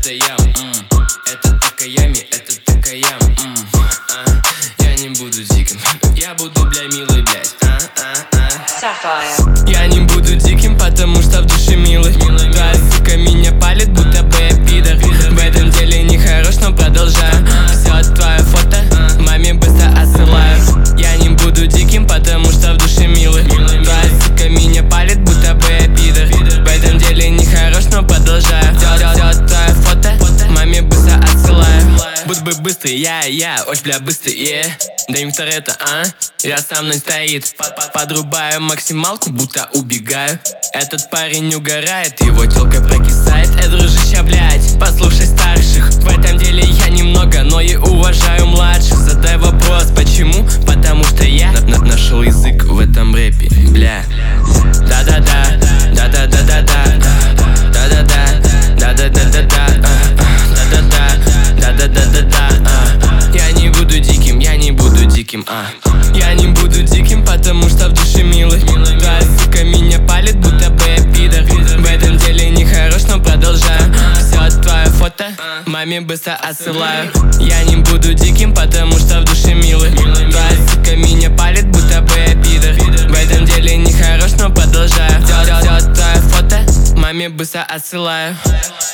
это я, это Такаями, это Такаями. Я не буду диким, я буду, бля, милый, блядь. Я не буду диким, потому что в душе милый. Твоя сука меня палит, будто бы я пидор. В этом деле не хорош, но продолжаю. Все твое фото маме быстро отсылаю. Я не буду диким, потому что в душе милый. Твоя сука меня палит, будто бы я пидор. В этом деле не хорош, но продолжаю. Все твое фото маме быстро отсылаю. Будь бы быстрый, я, очень бля быстрый, да им это, я со мной стоит. Подрубаю максималку, будто убегаю. Этот парень угорает, его тёлка прокисает. Дружище, блядь, послушай старших. В этом деле я немного, но и уважаю младших. Задай вопрос, почему? Потому что я нашел язык в этом рэпе, бля. Да-да-да, да-да-да-да-да, да-да-да, да-да-да-да-да, да-да-да, да-да-да-да-да. Я не буду диким, я не буду диким, Я не буду диким, потому что в душе милый. Твоя сука меня палит, будто бы я пидор. В этом деле не хорош, но продолжаю. Все твое фото маме быстро отсылаю. Я не буду диким, потому что в душе милый. Твоя сука меня палит, будто бы я пидор. В этом деле не хорош, но продолжаю. Все твое фото маме быстро отсылаю.